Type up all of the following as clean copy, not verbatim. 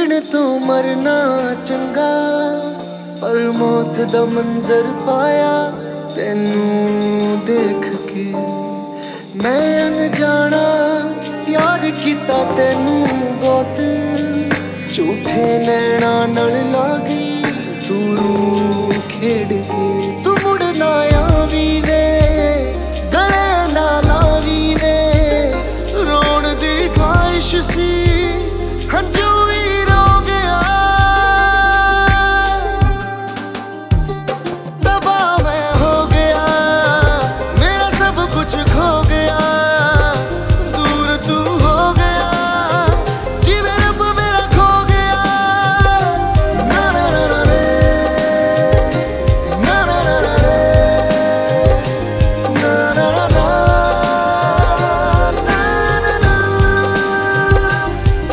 छुटण तो मरना चंगा, पर मौत दा मंजर पाया तैनू देख के। मैं अनजाना प्यार किता तैनू बहुत, झूठे नैना नाल ला गई तू रूह खेड़ के। तू मुड़ ना आवी वे, गले ना लावी वे, रोण दी ख्वाहिश सी हंजू भी रो गया। दबा मैं हो गया, मेरा सब कुछ खो गया, दूर तू हो गया, जिवें रब मेरा खो गया। ना ना ना ना रे, ना ना ना ना रे, ना ना ना ना, ना ना ना।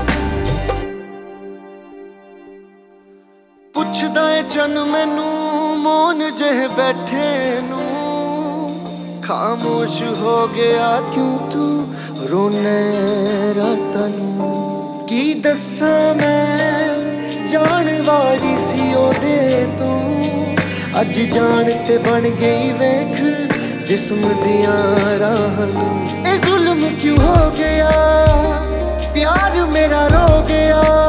पुछदा है चन मैनू मौन जह बैठे नू, खामोश हो गया क्यों तू रोने रातां नू। की दस्सां मैं जान वारी सी ओदे तू, अज जान ते बन गई वेख जिस्म दियां राहां नू। ए जुल्म क्यों हो गया, प्यार मेरा रो गया।